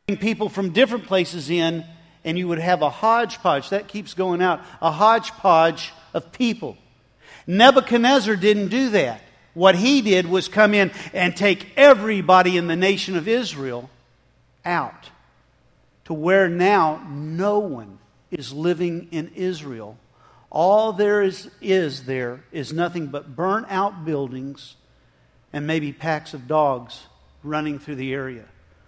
people from different places in, and you would have a hodgepodge. That keeps going out. A hodgepodge of people. Nebuchadnezzar didn't do that. What he did was come in and take everybody in the nation of Israel out to where now no one is living in Israel. All there is nothing but burnt out buildings and maybe packs of dogs running through the area.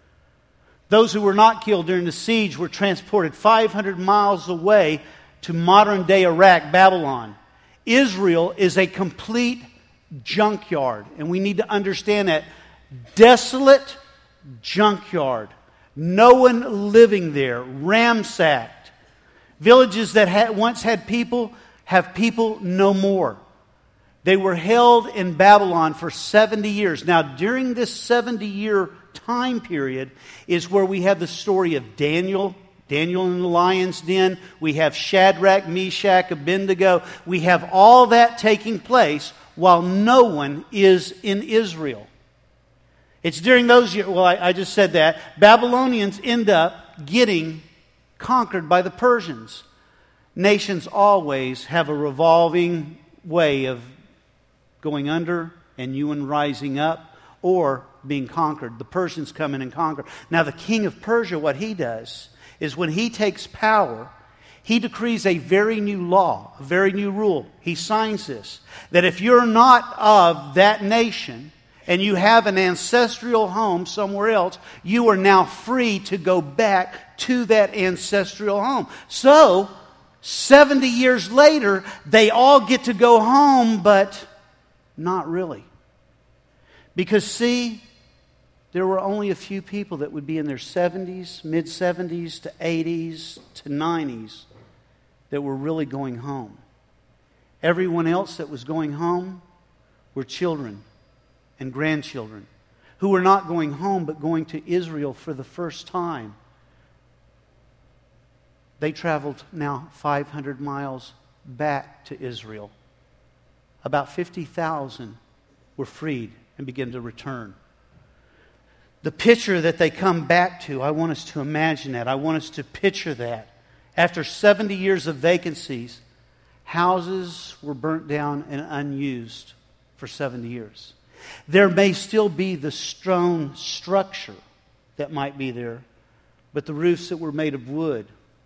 Those who were not killed during the siege were transported 500 miles away to modern-day Iraq, Babylon. Israel is a complete junkyard, and we need to understand that. Desolate junkyard. No one living there. Ransacked. Villages that once had people have people no more. They were held in Babylon for 70 years. Now, during this 70-year time period is where we have the story of Daniel in the lion's den. We have Shadrach, Meshach, Abednego. We have all that taking place while no one is in Israel. It's during those years, well, I just said that, Babylonians end up getting conquered by the Persians. Nations always have a revolving way of going under and you and rising up, or being conquered. The Persians come in and conquer. Now the king of Persia, what he does is when he takes power, he decrees a very new law, a very new rule. He signs this, that if you're not of that nation and you have an ancestral home somewhere else, you are now free to go back to that ancestral home. So, 70 years later, they all get to go home, but not really. Because see, there were only a few people that would be in their 70s, mid-70s to 80s to 90s that were really going home. Everyone else that was going home were children and grandchildren who were not going home but going to Israel for the first time. They traveled now 500 miles back to Israel. About 50,000 were freed and began to return. The picture that they come back to, I want us to imagine that. I want us to picture that. After 70 years of vacancies, houses were burnt down and unused for 70 years. There may still be the stone structure that might be there, but the roofs that were made of wood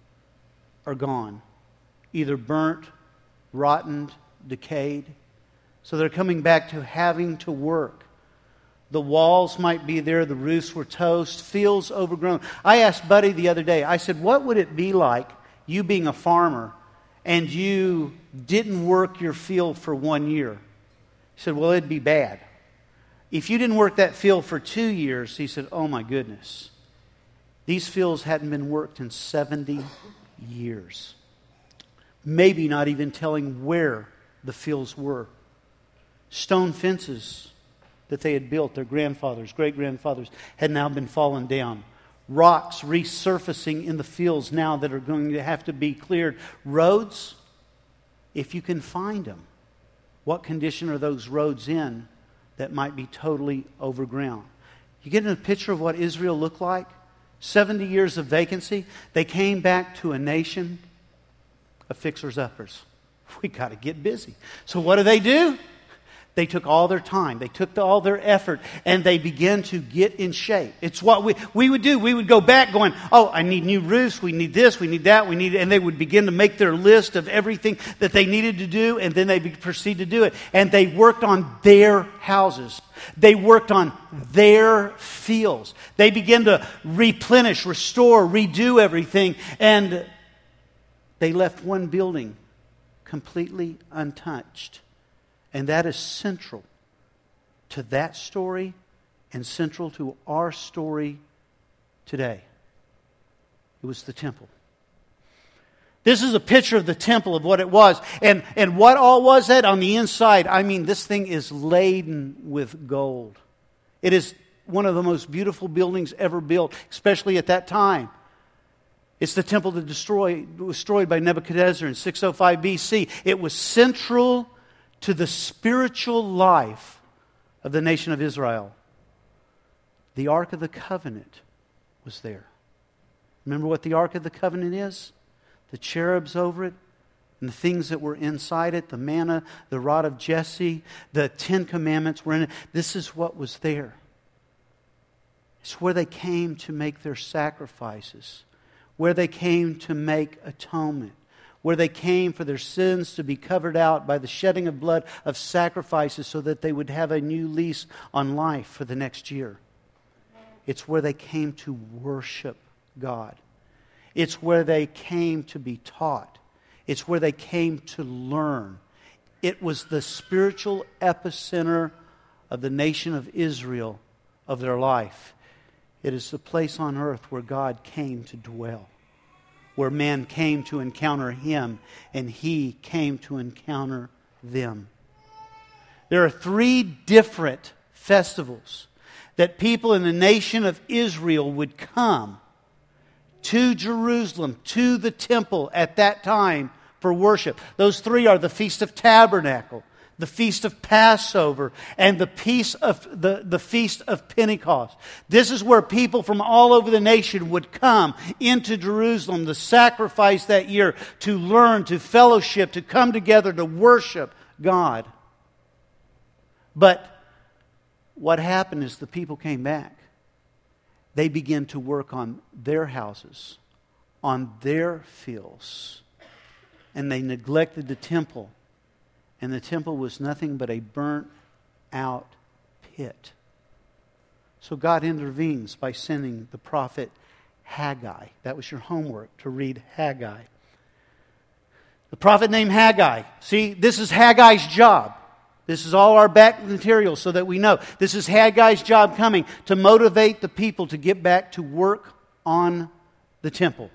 are gone. Either burnt, rotten, decayed. So they're coming back to having to work. The walls might be there, the roofs were toast, fields overgrown. I asked Buddy the other day, I said, what would it be like, you being a farmer, and you didn't work your field for 1 year? He said, well, it'd be bad. If you didn't work that field for 2 years, he said, oh my goodness. These fields hadn't been worked in 70 years. Maybe not even telling where the fields were. Stone fences that they had built, their grandfathers, great-grandfathers, had now been fallen down. Rocks resurfacing in the fields now that are going to have to be cleared. Roads, if you can find them, what condition are those roads in that might be totally overgrown? You get a picture of what Israel looked like? 70 years of vacancy. They came back to a nation of fixers-uppers. We got to get busy. So what do? They took all their time. They took all their effort. And they began to get in shape. It's what we would do. We would go back going, oh, I need new roofs. We need this. We need that. And they would begin to make their list of everything that they needed to do. And then they proceed to do it. And they worked on their houses. They worked on their fields. They began to replenish, restore, redo everything. And they left one building completely untouched. And that is central to that story and central to our story today. It was the temple. This is a picture of the temple, of what it was. And what all was that on the inside? I mean, this thing is laden with gold. It is one of the most beautiful buildings ever built, especially at that time. It's the temple that was destroyed by Nebuchadnezzar in 605 BC. It was central to the spiritual life of the nation of Israel. The Ark of the Covenant was there. Remember what the Ark of the Covenant is? The cherubs over it, and the things that were inside it, the manna, the rod of Jesse, the 10 Commandments were in it. This is what was there. It's where they came to make their sacrifices, where they came to make atonement, where they came for their sins to be covered out by the shedding of blood of sacrifices so that they would have a new lease on life for the next year. It's where they came to worship God. It's where they came to be taught. It's where they came to learn. It was the spiritual epicenter of the nation of Israel, of their life. It is the place on earth where God came to dwell, where man came to encounter Him, and He came to encounter them. There are 3 different festivals that people in the nation of Israel would come to Jerusalem, to the temple at that time for worship. Those 3 are the Feast of Tabernacle, the Feast of Passover, and the Feast of Pentecost. This is where people from all over the nation would come into Jerusalem to sacrifice that year, to learn, to fellowship, to come together to worship God. But what happened is the people came back. They began to work on their houses, on their fields, and they neglected the temple. And the temple was nothing but a burnt out pit. So God intervenes by sending the prophet Haggai. That was your homework, to read Haggai. The prophet named Haggai. See, this is Haggai's job. This is all our back material so that we know. This is Haggai's job coming to motivate the people to get back to work on the temple.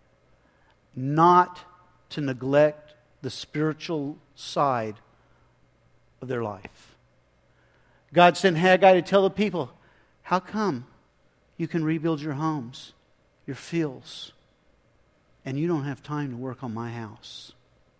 Not to neglect the spiritual side of their life. God sent Haggai to tell the people, how come you can rebuild your homes, your fields, and you don't have time to work on my house?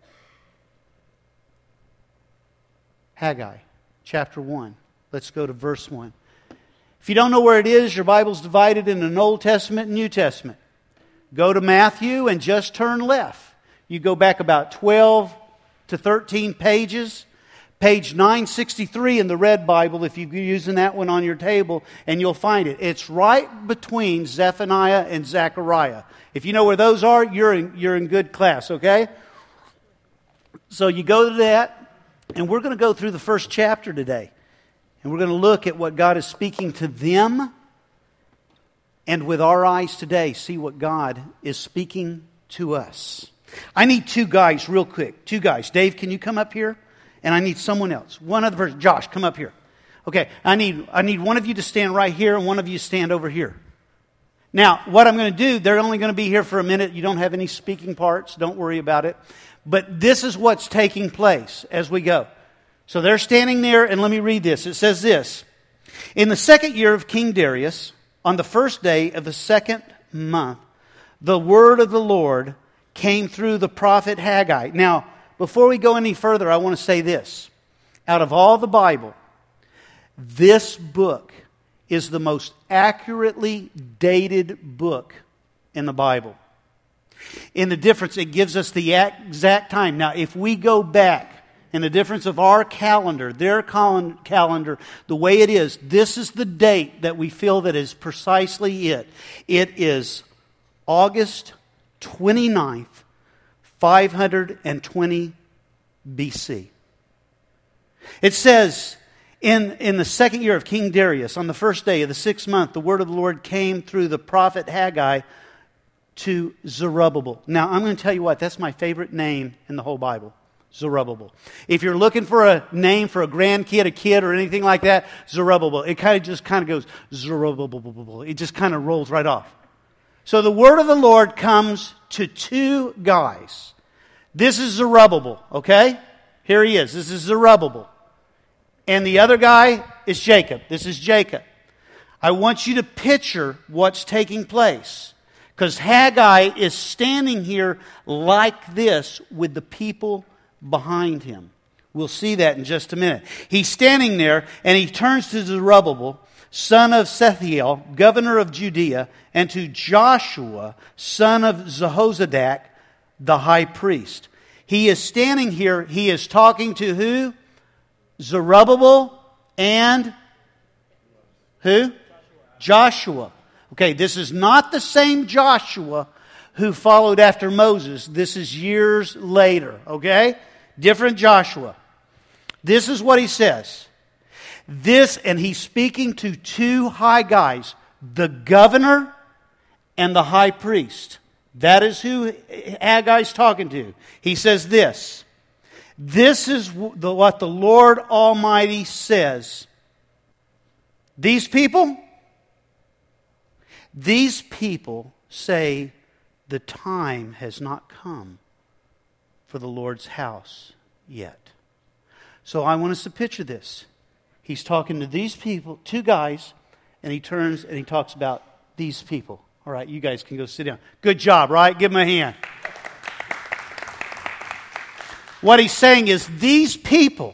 Haggai, chapter 1. Let's go to verse 1. If you don't know where it is, your Bible's divided in an Old Testament and New Testament. Go to Matthew and just turn left. You go back about 12 to 13 pages. Page 963 in the Red Bible, if you're using that one on your table, and you'll find it. It's right between Zephaniah and Zechariah. If you know where those are, you're in good class, okay? So you go to that. And we're going to go through the first chapter today. And we're going to look at what God is speaking to them. And with our eyes today, see what God is speaking to us. I need 2 guys real quick. 2 guys. Dave, can you come up here? And I need someone else. One other person. Josh, come up here. Okay, I need one of you to stand right here and one of you stand over here. Now, what I'm going to do, they're only going to be here for a minute. You don't have any speaking parts. Don't worry about it. But this is what's taking place as we go. So they're standing there, and let me read this. It says this. In the 2nd year of King Darius, on the 1st day of the 2nd month, the word of the Lord came through the prophet Haggai. Now, before we go any further, I want to say this. Out of all the Bible, this book is the most accurately dated book in the Bible. In the difference, it gives us the exact time. Now, if we go back, in the difference of our calendar, their calendar, the way it is, this is the date that we feel that is precisely it. It is August 29th, 520 BC. It says, in the 2nd year of King Darius, on the 1st day of the 6th month, the word of the Lord came through the prophet Haggai to Zerubbabel. Now, I'm going to tell you what, that's my favorite name in the whole Bible, Zerubbabel. If you're looking for a name for a grandkid, a kid, or anything like that, Zerubbabel. It just goes, Zerubbabel. It just kind of rolls right off. So the word of the Lord comes to 2 guys. This is Zerubbabel, okay? Here he is. This is Zerubbabel. And the other guy is Jacob. This is Jacob. I want you to picture what's taking place. Because Haggai is standing here like this with the people behind him. We'll see that in just a minute. He's standing there and he turns to Zerubbabel son of Sethiel, governor of Judea, and to Joshua, son of Jehozadak, the high priest. He is standing here. He is talking to who? Zerubbabel and who? Joshua. Okay, this is not the same Joshua who followed after Moses. This is years later, okay? Different Joshua. This is what he says. And he's speaking to two high guys, the governor and the high priest. That is who Haggai's talking to. He says this. This is what the Lord Almighty says. These people say the time has not come for the Lord's house yet. So I want us to picture this. He's talking to these people, two guys, and he turns and he talks about these people. All right, you guys can go sit down. Good job, right? Give them a hand. What he's saying is these people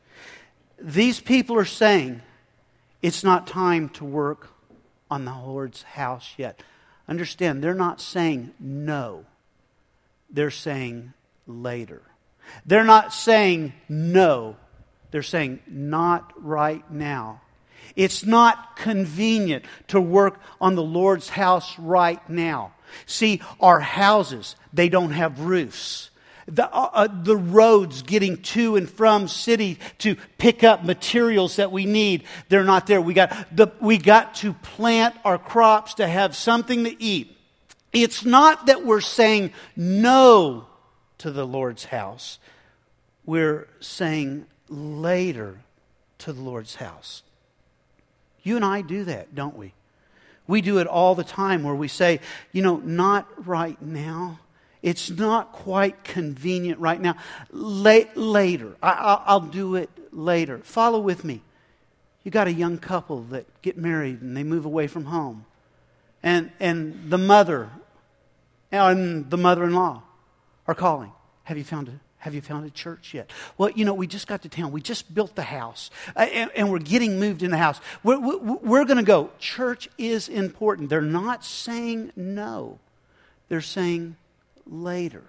are saying it's not time to work on the Lord's house yet. Understand, they're not saying no. They're saying later. They're not saying no. They're saying not right now. It's not convenient to work on the Lord's house right now. See, our houses, they don't have roofs. The roads getting to and from city to pick up materials that we need, they're not there. We got to plant our crops to have something to eat. It's not that we're saying no to the Lord's house. We're saying later to the Lord's house. You and I do that, don't we? We do it all the time where we say, not right now. It's not quite convenient right now. Later. I'll do it later. Follow with me. You got a young couple that get married and they move away from home. And the mother and the mother-in-law are calling. Have you found a church yet? Well, we just got to town. We just built the house. And we're getting moved in the house. We're going to go. Church is important. They're not saying no. They're saying later.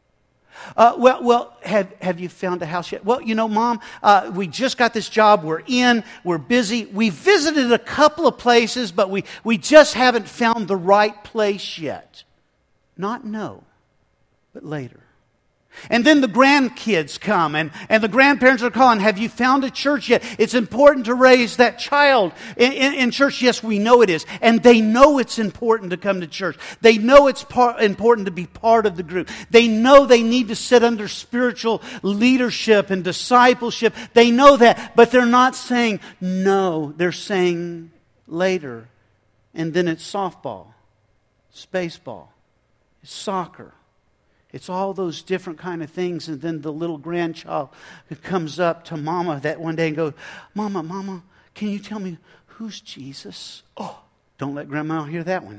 Have you found a house yet? Well, Mom, we just got this job. We're busy. We visited a couple of places, but we just haven't found the right place yet. Not no, but later. And then the grandkids come and the grandparents are calling, have you found a church yet? It's important to raise that child in church. Yes, we know it is. And they know it's important to come to church. They know it's important to be part of the group. They know they need to sit under spiritual leadership and discipleship. They know that, but they're not saying no. They're saying later. And then it's softball, it's baseball, it's soccer. It's all those different kind of things. And then the little grandchild who comes up to Mama that one day and goes, Mama, can you tell me who's Jesus? Oh, don't let Grandma hear that one.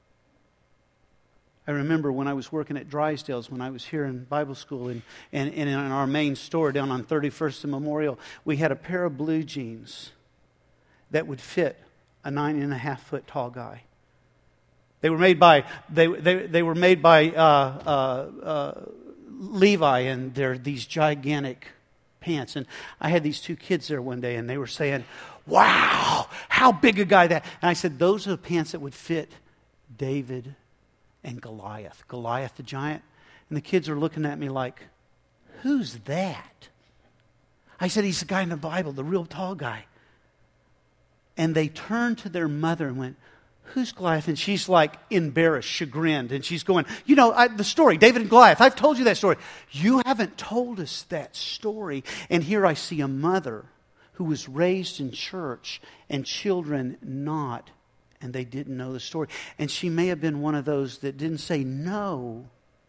I remember when I was working at Drysdale's, when I was here in Bible school, and in our main store down on 31st and Memorial, we had a pair of blue jeans that would fit a 9.5-foot tall guy. They were made by Levi, and they're these gigantic pants. And I had these two kids there one day, and they were saying, "Wow, how big a guy that!" And I said, "Those are the pants that would fit David and Goliath the giant." And the kids are looking at me like, "Who's that?" I said, "He's the guy in the Bible, the real tall guy." And they turned to their mother and went, "Who's Goliath?" And she's like embarrassed, chagrined. And she's going, the story, David and Goliath. I've told you that story. You haven't told us that story. And here I see a mother who was raised in church and children not. And they didn't know the story. And she may have been one of those that didn't say no,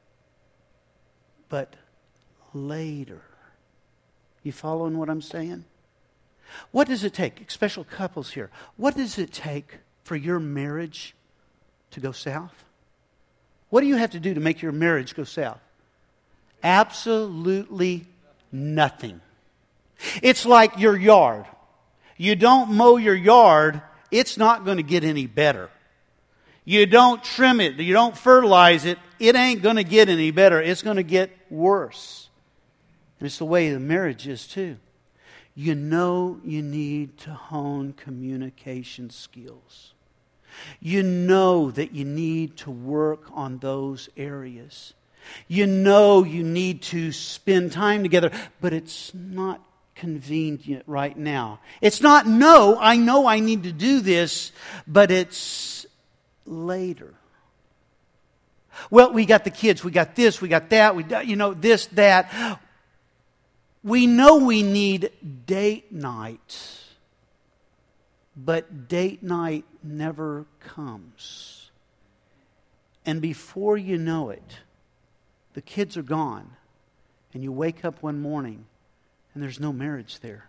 but later. You following what I'm saying? What does it take? Special couples here. What does it take for your marriage to go south? What do you have to do to make your marriage go south? Absolutely nothing. It's like your yard. You don't mow your yard it's not going to get any better. You don't trim it, you don't fertilize it, it ain't going to get any better. It's going to get worse. And it's the way the marriage is too. You know you need to hone communication skills. You know that you need to work on those areas. You know you need to spend time together, but it's not convenient right now. It's not, no, I know I need to do this, but it's later. Well, we got the kids, we got this, we got that, this, that. We know we need date night, but date night never comes. And before you know it, the kids are gone, and you wake up one morning and there's no marriage there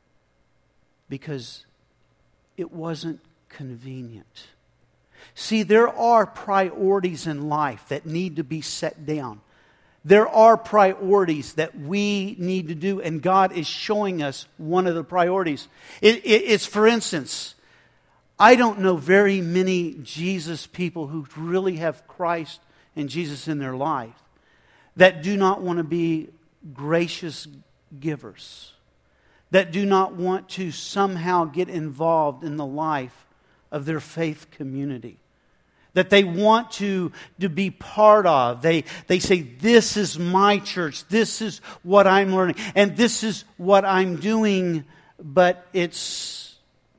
because it wasn't convenient. See, there are priorities in life that need to be set down. There are priorities that we need to do, and God is showing us one of the priorities. It's, for instance, I don't know very many Jesus people who really have Christ and Jesus in their life that do not want to be gracious givers, that do not want to somehow get involved in the life of their faith community, that they want to be part of. They say, this is my church, this is what I'm learning, and this is what I'm doing, but it's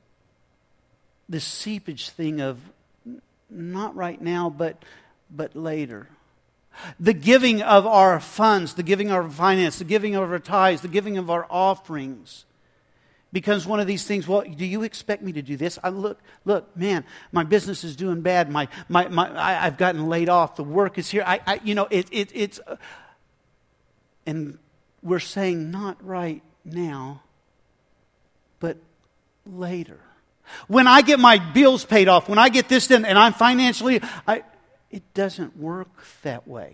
this seepage thing of not right now, but later. The giving of our funds, the giving of our finance, the giving of our tithes, the giving of our offerings becomes one of these things. Well, do you expect me to do this? Look, man, my business is doing bad. I've gotten laid off. The work is here. It's and we're saying not right now, but later. When I get my bills paid off, when I get this done, and I'm financially, it doesn't work that way.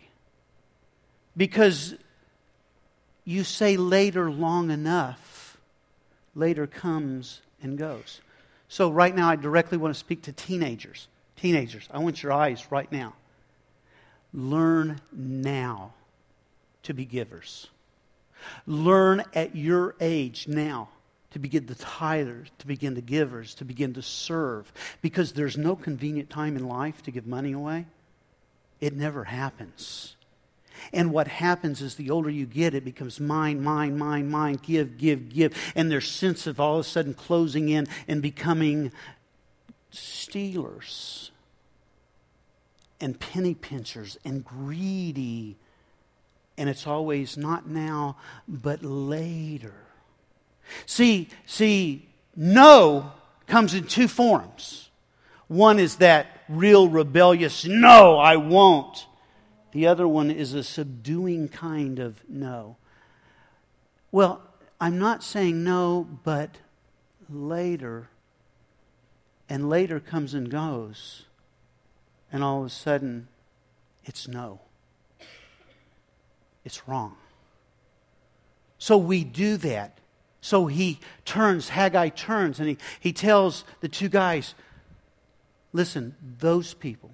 Because you say later long enough, later comes and goes. So right now I directly want to speak to teenagers. Teenagers, I want your eyes right now. Learn now to be givers. Learn at your age now to begin the tithers, to begin the givers, to begin to serve. Because there's no convenient time in life to give money away. It never happens. And what happens is the older you get, it becomes mine, give. And their sense of all of a sudden closing in and becoming stealers and penny pinchers and greedy. And it's always not now, but later. See, no comes in two forms. One is that real rebellious, no, I won't. The other one is a subduing kind of no. Well, I'm not saying no, but later. And later comes and goes. And all of a sudden, it's no. It's wrong. So we do that. So Haggai turns, and he tells the two guys, listen, those people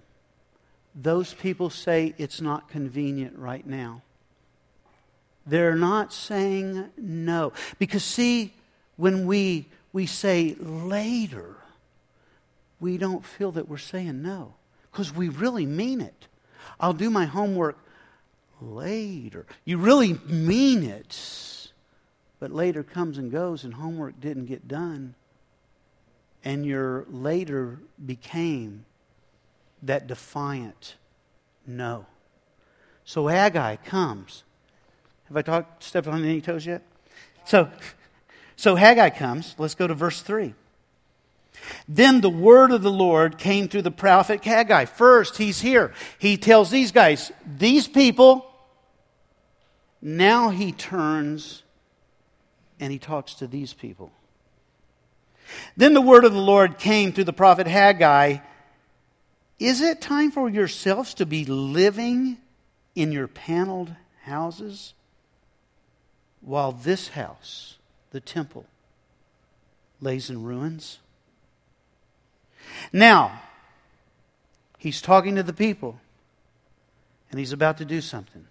say it's not convenient right now. They're not saying no. Because see, when we say later, we don't feel that we're saying no. Because we really mean it. I'll do my homework later. You really mean it. But later comes and goes and homework didn't get done. And your later became that defiant no. So Haggai comes. Have I stepped on any toes yet? So Haggai comes. Let's go to verse 3. Then the word of the Lord came through the prophet Haggai. First, he's here. He tells these guys, these people. Now he turns and he talks to these people. Then the word of the Lord came through the prophet Haggai. Is it time for yourselves to be living in your paneled houses while this house, the temple, lays in ruins? Now, he's talking to the people, and he's about to do something.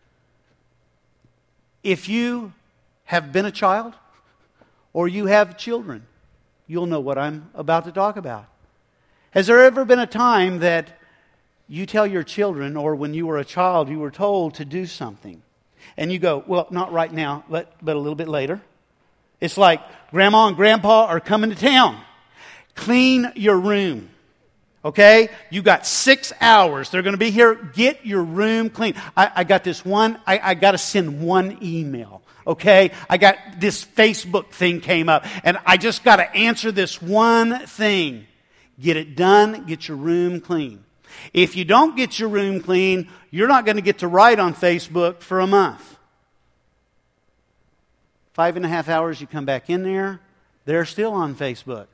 If you have been a child, or you have children, you'll know what I'm about to talk about. Has there ever been a time that you tell your children, or when you were a child, you were told to do something, and you go, well, not right now, but a little bit later? It's like, Grandma and Grandpa are coming to town. Clean your room. Okay? You got 6 hours. They're going to be here. Get your room clean. I got this one. I got to send one email. Okay? I got this Facebook thing came up. And I just got to answer this one thing. Get it done. Get your room clean. If you don't get your room clean, you're not going to get to write on Facebook for a month. 5.5 hours, you come back in there. They're still on Facebook.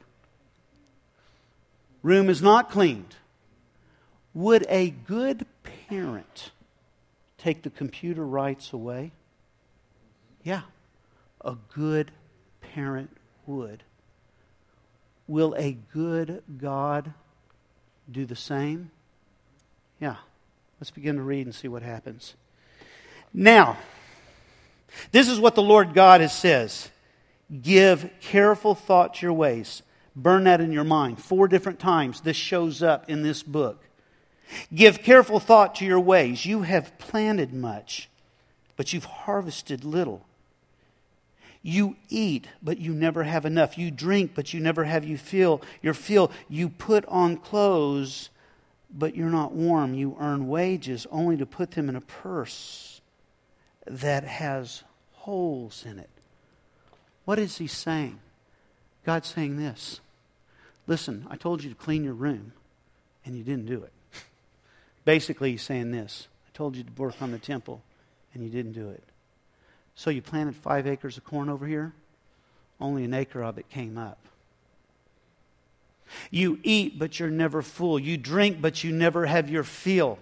Room is not cleaned. Would a good parent take the computer rights away? Yeah, a good parent would. Will a good God do the same? Yeah. Let's begin to read and see what happens. Now, this is what the Lord God says. Give careful thought to your ways. Burn that in your mind. 4 different times this shows up in this book. Give careful thought to your ways. You have planted much, but you've harvested little. You eat, but you never have enough. You drink, but you never have your fill. You put on clothes, but you're not warm. You earn wages only to put them in a purse that has holes in it. What is he saying? God's saying this. Listen, I told you to clean your room, and you didn't do it. Basically, he's saying this. I told you to work on the temple, and you didn't do it. So you planted 5 acres of corn over here. Only an acre of it came up. You eat, but you're never full. You drink, but you never have your fill.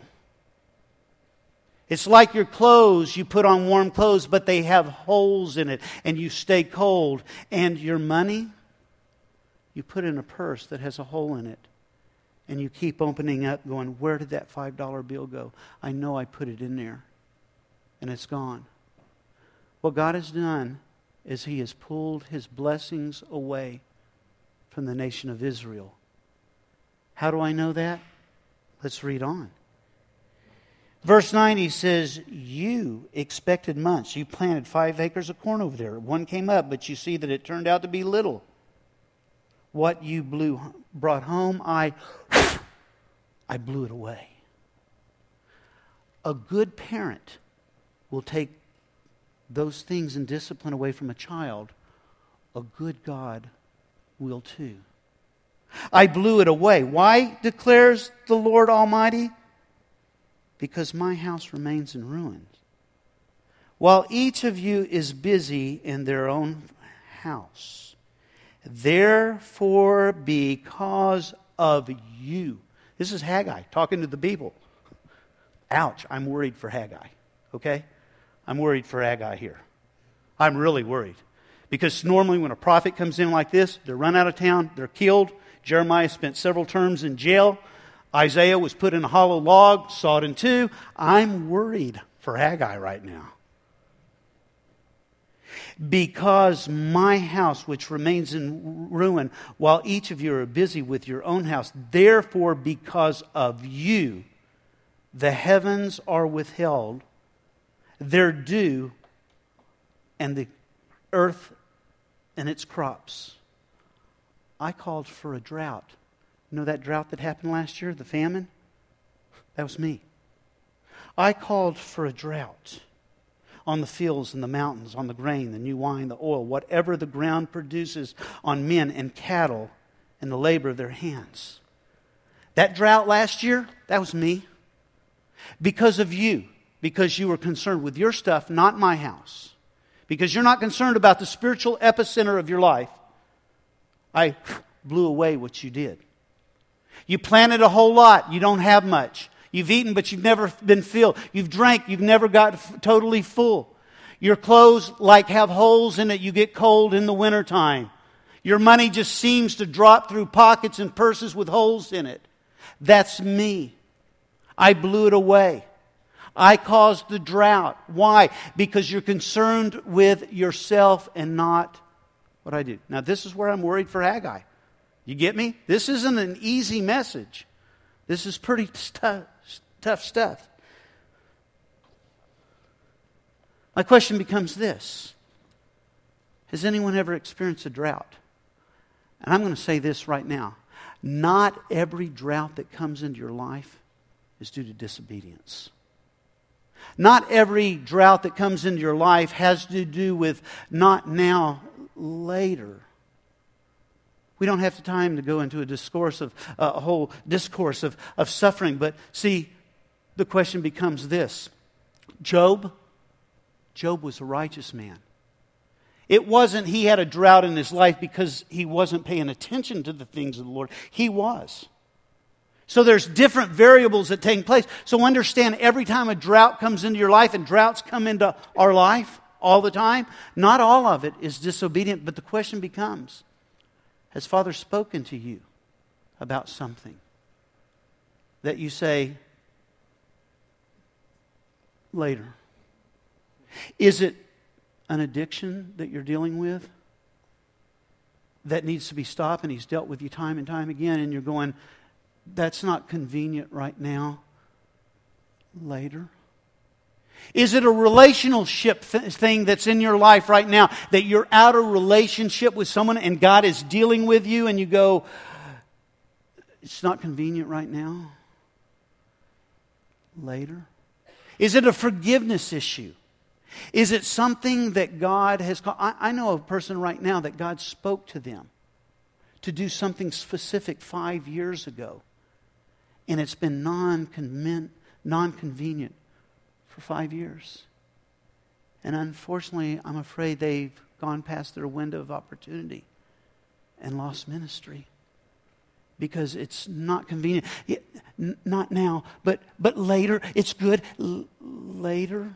It's like your clothes. You put on warm clothes, but they have holes in it, and you stay cold. And your money, you put in a purse that has a hole in it, and you keep opening up going, where did that $5 bill go? I know I put it in there, and it's gone. What God has done is He has pulled His blessings away from the nation of Israel. How do I know that? Let's read on. Verse 90 says, you expected much. You planted 5 acres of corn over there. One came up, but you see that it turned out to be little. What you brought home, I blew it away. A good parent will take those things and discipline away from a child. A good God will too. I blew it away. Why, declares the Lord Almighty? Because my house remains in ruins, while each of you is busy in their own house. Therefore, because of you. This is Haggai talking to the people. Ouch, I'm worried for Haggai. Okay? I'm worried for Haggai here. I'm really worried. Because normally when a prophet comes in like this, they're run out of town, they're killed. Jeremiah spent several terms in jail. Isaiah was put in a hollow log, sawed in two. I'm worried for Haggai right now. Because my house, which remains in ruin, while each of you are busy with your own house, therefore because of you, the heavens are withheld, their dew, and the earth and its crops. I called for a drought. You know that drought that happened last year, the famine? That was me. I called for a drought on the fields and the mountains, on the grain, the new wine, the oil, whatever the ground produces, on men and cattle and the labor of their hands. That drought last year, that was me. Because of you. Because you were concerned with your stuff, not my house. Because you're not concerned about the spiritual epicenter of your life, I blew away what you did. You planted a whole lot. You don't have much. You've eaten, but you've never been filled. You've drank. You've never got totally full. Your clothes like have holes in it. You get cold in the wintertime. Your money just seems to drop through pockets and purses with holes in it. That's me. I blew it away. I caused the drought. Why? Because you're concerned with yourself and not what I do. Now, this is where I'm worried for Haggai. You get me? This isn't an easy message. This is pretty tough stuff. My question becomes this. Has anyone ever experienced a drought? And I'm going to say this right now. Not every drought that comes into your life is due to disobedience. Not every drought that comes into your life has to do with not now, later. We don't have the time to go into a whole discourse of suffering. But see, the question becomes this. Job was a righteous man. It wasn't he had a drought in his life because he wasn't paying attention to the things of the Lord. He was. So there's different variables that take place. So understand, every time a drought comes into your life, and droughts come into our life all the time, not all of it is disobedient. But the question becomes, has Father spoken to you about something that you say later? Is it an addiction that you're dealing with that needs to be stopped, and He's dealt with you time and time again, and you're going, that's not convenient right now, later? Is it a relationship thing that's in your life right now, that you're out of relationship with someone and God is dealing with you and you go, it's not convenient right now, later? Is it a forgiveness issue? Is it something that God has called? I know a person right now that God spoke to them to do something specific 5 years ago. And it's been non-convenient for 5 years. And unfortunately, I'm afraid they've gone past their window of opportunity and lost ministry. Because it's not convenient. Not now, but later. It's good. Later.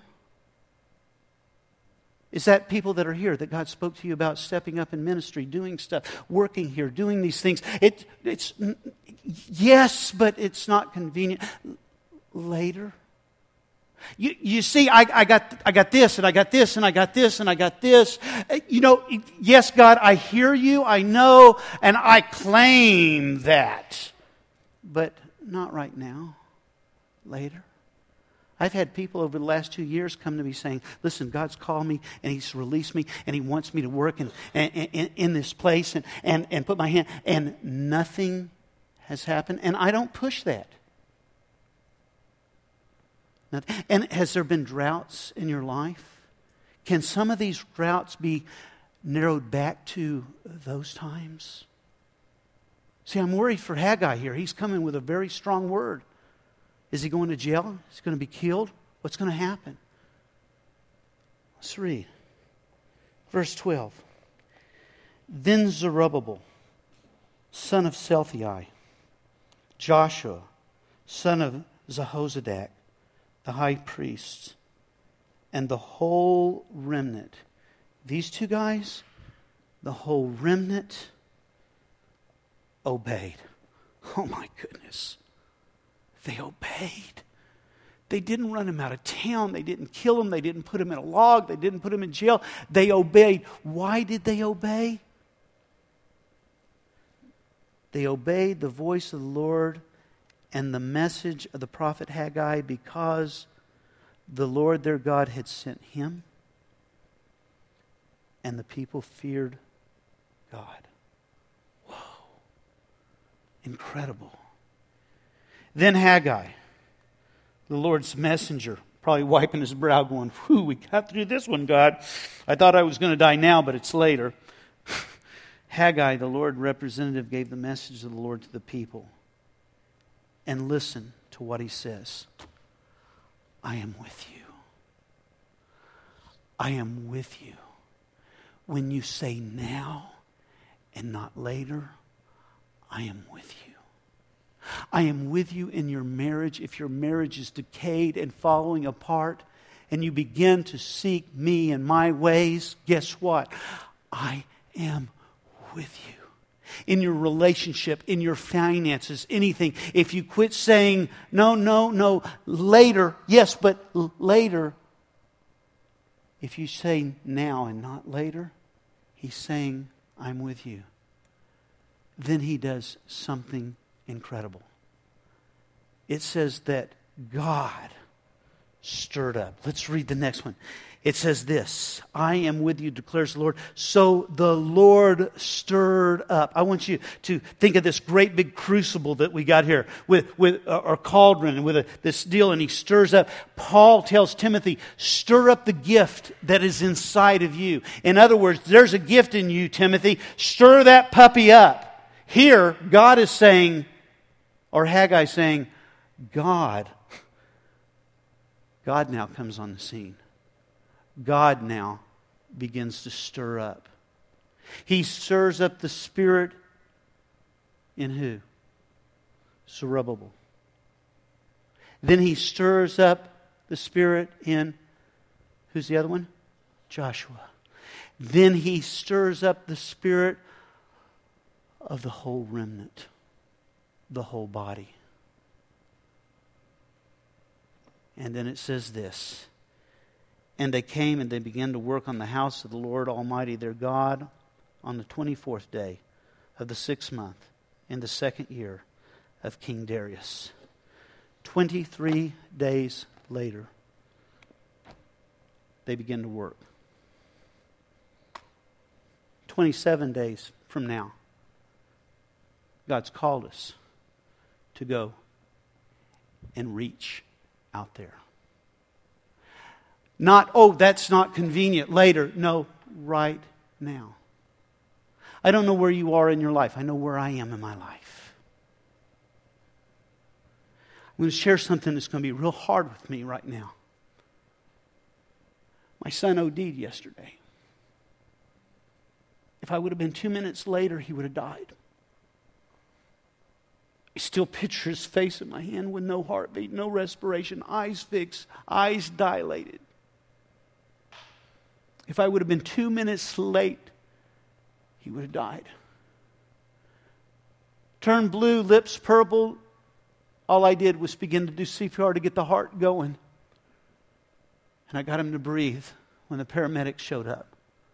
Is that people that are here that God spoke to you about stepping up in ministry, doing stuff, working here, doing these things? It's yes, but it's not convenient. Later. You see, I got this, and I got this, and I got this, and I got this. You know, yes, God, I hear you, I know, and I claim that. But not right now. Later. I've had people over the last 2 years come to me saying, listen, God's called me and He's released me and He wants me to work in this place and put my hand, and nothing has happened. And I don't push that. And has there been droughts in your life? Can some of these droughts be narrowed back to those times? See, I'm worried for Haggai here. He's coming with a very strong word. Is he going to jail? Is he going to be killed? What's going to happen? Let's read. Verse 12. Then Zerubbabel, son of Shealtiel, Joshua, son of Jehozadak, the high priest, and the whole remnant. These two guys, the whole remnant obeyed. Oh my goodness. They obeyed. They didn't run him out of town. They didn't kill him. They didn't put him in a log. They didn't put him in jail. They obeyed. Why did they obey? They obeyed the voice of the Lord and the message of the prophet Haggai because the Lord their God had sent him, and the people feared God. Whoa. Incredible. Then Haggai, the Lord's messenger, probably wiping his brow going, whew, we got through this one, God. I thought I was going to die now, but it's later. Haggai, the Lord representative, gave the message of the Lord to the people. And listen to what he says. I am with you. I am with you. When you say now and not later, I am with you. I am with you in your marriage. If your marriage is decayed and falling apart, and you begin to seek me and my ways, guess what? I am with you. In your relationship, in your finances, anything. If you quit saying, no, later, yes, but later. If you say now and not later, He's saying, I'm with you. Then He does something incredible. It says that God stirred up. Let's read the next one. It says this, I am with you, declares the Lord. So the Lord stirred up. I want you to think of this great big crucible that we got here with our cauldron and with this deal, and He stirs up. Paul tells Timothy, stir up the gift that is inside of you. In other words, there's a gift in you, Timothy. Stir that puppy up. Here, God is saying, or Haggai saying, God now comes on the scene. God now begins to stir up. He stirs up the Spirit in who? Zerubbabel. Then He stirs up the Spirit in, who's the other one? Joshua. Then He stirs up the Spirit of the whole remnant, the whole body. And then it says this, and they came and they began to work on the house of the Lord Almighty their God on the 24th day of the 6th month in the 2nd year of King Darius. 23 days later, they begin to work. 27 days from now, God's called us to go and reach out there. Not, oh, that's not convenient later. No, right now. I don't know where you are in your life. I know where I am in my life. I'm going to share something that's going to be real hard with me right now. My son OD'd yesterday. If I would have been 2 minutes later, he would have died. I still picture his face in my hand with no heartbeat, no respiration, eyes fixed, eyes dilated. If I would have been 2 minutes late, he would have died. Turned blue, lips purple. All I did was begin to do CPR to get the heart going. And I got him to breathe when the paramedics showed up.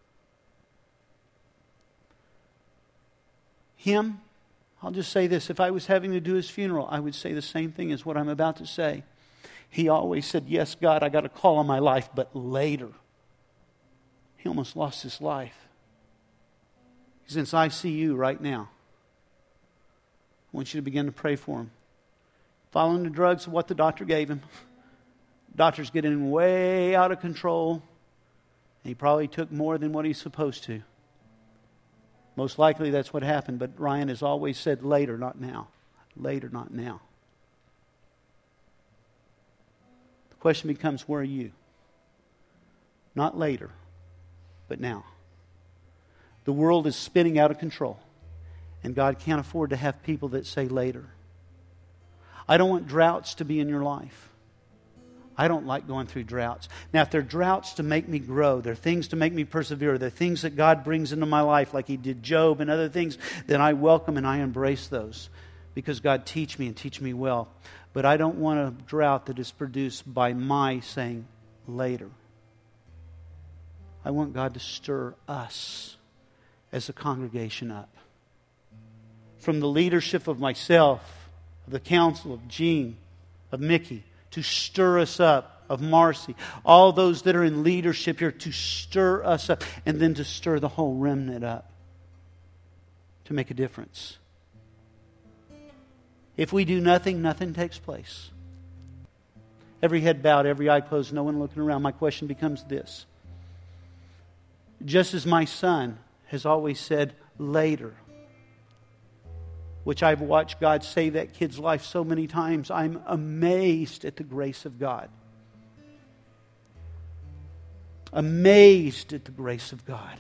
Him, I'll just say this. If I was having to do his funeral, I would say the same thing as what I'm about to say. He always said, yes, God, I got a call on my life, but later. He almost lost his life. He's in ICU right now. I want you to begin to pray for him. Following the drugs of what the doctor gave him. Doctor's getting way out of control. He probably took more than what he's supposed to. Most likely that's what happened, but Ryan has always said later, not now. Later, not now. The question becomes, where are you? Not later, but now. The world is spinning out of control, and God can't afford to have people that say later. I don't want droughts to be in your life. I don't like going through droughts. Now, if they're droughts to make me grow, they're things to make me persevere, they're things that God brings into my life like He did Job and other things, then I welcome and I embrace those because God teach me and teach me well. But I don't want a drought that is produced by my saying later. I want God to stir us as a congregation up. From the leadership of myself, of the council, of Gene, of Mickey, to stir us up, of Marcy, all those that are in leadership here, to stir us up, and then to stir the whole remnant up to make a difference. If we do nothing, nothing takes place. Every head bowed, every eye closed, no one looking around. My question becomes this. Just as my son has always said, later, which I've watched God save that kid's life so many times, I'm amazed at the grace of God. Amazed at the grace of God.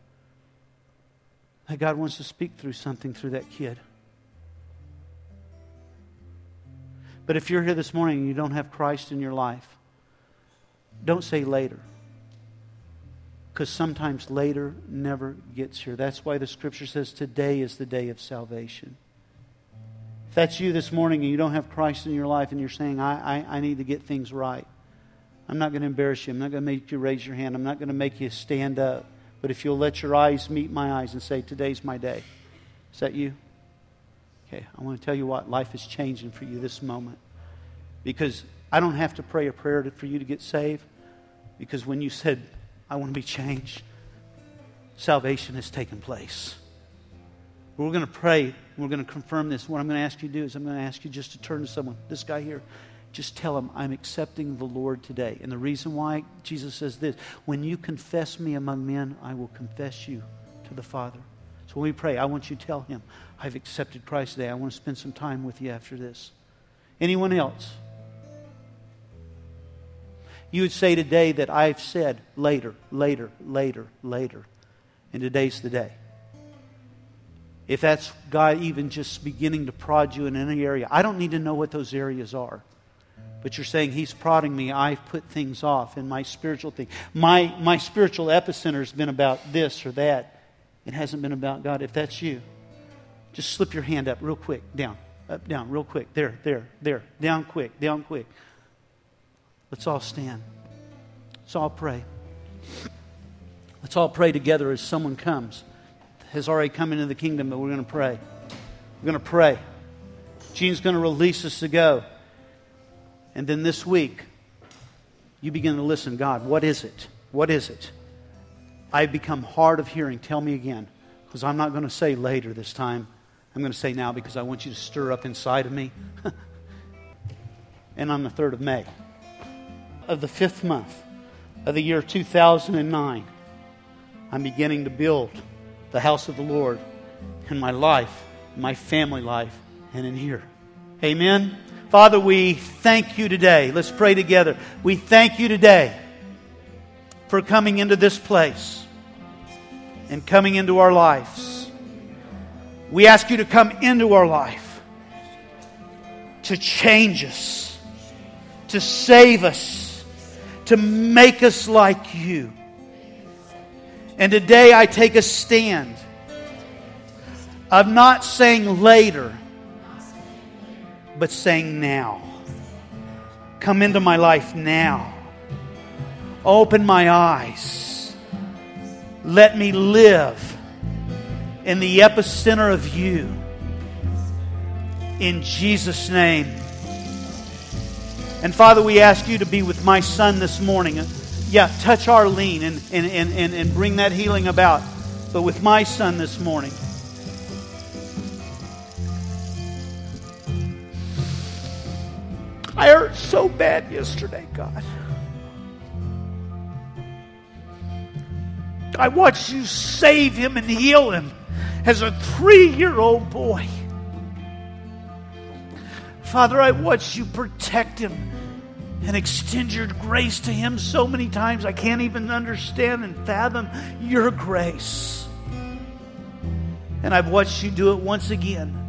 That God wants to speak through something through that kid. But if you're here this morning and you don't have Christ in your life, don't say later. Because sometimes later never gets here. That's why the Scripture says today is the day of salvation. If that's you this morning and you don't have Christ in your life and you're saying, I need to get things right, I'm not going to embarrass you. I'm not going to make you raise your hand. I'm not going to make you stand up. But if you'll let your eyes meet my eyes and say, today's my day. Is that you? Okay, I want to tell you what, life is changing for you this moment. Because I don't have to pray a prayer for you to get saved. Because when you said, I want to be changed, salvation has taken place. We're going to pray. We're going to confirm this. What I'm going to ask you to do is I'm going to ask you just to turn to someone. This guy here. Just tell him, I'm accepting the Lord today. And the reason why, Jesus says this, when you confess me among men, I will confess you to the Father. So when we pray, I want you to tell him, I've accepted Christ today. I want to spend some time with you after this. Anyone else? You would say today that I've said later, later, later, later. And today's the day. If that's God even just beginning to prod you in any area, I don't need to know what those areas are. But you're saying He's prodding me. I've put things off in my spiritual thing. My spiritual epicenter has been about this or that. It hasn't been about God. If that's you, just slip your hand up real quick. Down. Up, down, real quick. There. Down quick. Down quick. Let's all stand. Let's all pray. Let's all pray together as someone comes. Has already come into the kingdom, but we're going to pray. We're going to pray. Gene's going to release us to go. And then this week, you begin to listen. God, what is it? What is it? I've become hard of hearing. Tell me again. Because I'm not going to say later this time. I'm going to say now because I want you to stir up inside of me. And on the 3rd of May of the 5th month of the year 2009, I'm beginning to build the house of the Lord in my life, my family life, and in here. Amen. Father, we thank you today. Let's pray together. We thank you today for coming into this place and coming into our lives. We ask you to come into our life to change us, to save us, to make us like you. And today I take a stand of not saying later, but saying now. Come into my life now. Open my eyes. Let me live in the epicenter of you. In Jesus' name. And Father, we ask you to be with my son this morning. Yeah, touch Arlene and bring that healing about. But with my son this morning. I hurt so bad yesterday, God. I watched you save him and heal him as a 3-year-old boy. Father, I watched you protect him and extend your grace to him so many times I can't even understand and fathom your grace. And I've watched you do it once again.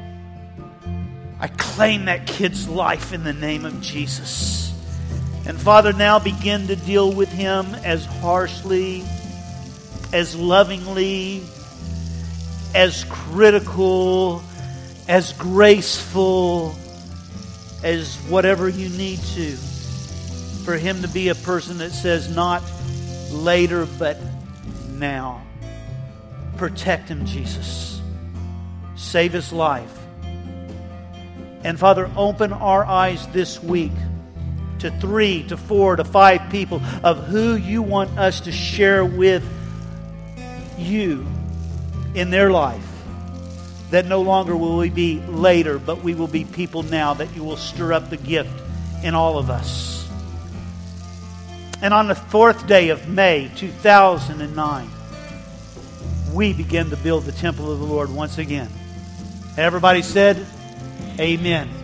I claim that kid's life in the name of Jesus. And Father, now begin to deal with him as harshly, as lovingly, as critical, as graceful, as whatever you need to. For him to be a person that says not later, but now. Protect him, Jesus. Save his life. And Father, open our eyes this week to 3, to 4, to 5 people of who you want us to share with you in their life. That no longer will we be later, but we will be people now, that you will stir up the gift in all of us. And on the 4th day of May 2009, we begin to build the temple of the Lord once again. Everybody said, Amen.